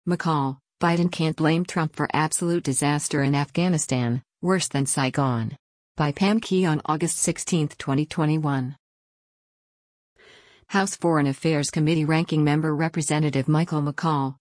McCall, Biden can't blame Trump for absolute disaster in Afghanistan, worse than Saigon. By Pam Key on August 16, 2021. House Foreign Affairs Committee Ranking Member Representative Michael McCaul,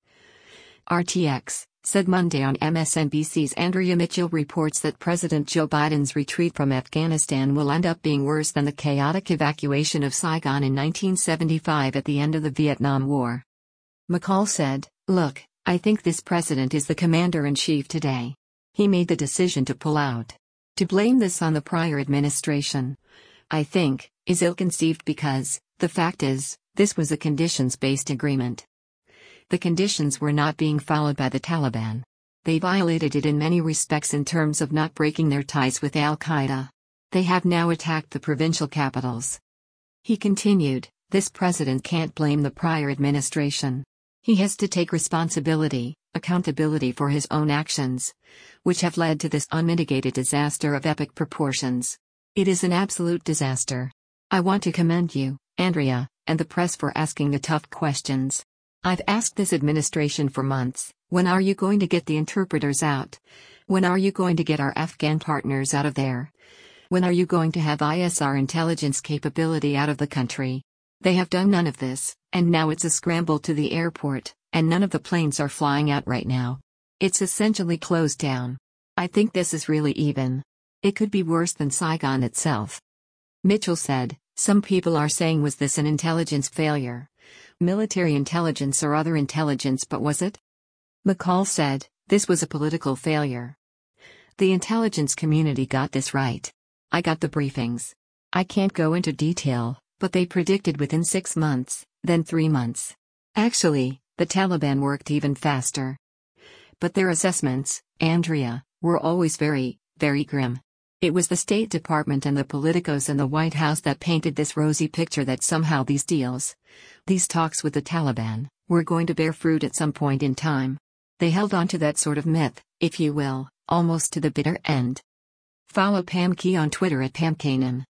RTX, said Monday on MSNBC's Andrea Mitchell reports that President Joe Biden's retreat from Afghanistan will end up being worse than the chaotic evacuation of Saigon in 1975 at the end of the Vietnam War. McCaul said, "Look, I think this president is the commander-in-chief today. He made the decision to pull out. To blame this on the prior administration, I think, is ill-conceived because, the fact is, this was a conditions-based agreement. The conditions were not being followed by the Taliban. They violated it in many respects in terms of not breaking their ties with al-Qaeda. They have now attacked the provincial capitals." He continued, "This president can't blame the prior administration. He has to take responsibility, accountability for his own actions, which have led to this unmitigated disaster of epic proportions. It is an absolute disaster. I want to commend you, Andrea, and the press for asking the tough questions. I've asked this administration for months, when are you going to get the interpreters out? When are you going to get our Afghan partners out of there? When are you going to have ISR intelligence capability out of the country? They have done none of this, and now it's a scramble to the airport, and none of the planes are flying out right now. It's essentially closed down. I think this is really even. It could be worse than Saigon itself." Mitchell said, "Some people are saying, was this an intelligence failure? Military intelligence or other intelligence, but was it?" McCaul said, "This was a political failure. The intelligence community got this right. I got the briefings. I can't go into detail, but they predicted within 6 months, then 3 months. Actually, the Taliban worked even faster. But their assessments, Andrea, were always very, very grim. It was the State Department and the politicos in the White House that painted this rosy picture that somehow these deals, these talks with the Taliban, were going to bear fruit at some point in time. They held on to that sort of myth, if you will, almost to the bitter end." Follow Pam Key on Twitter at PamKanan.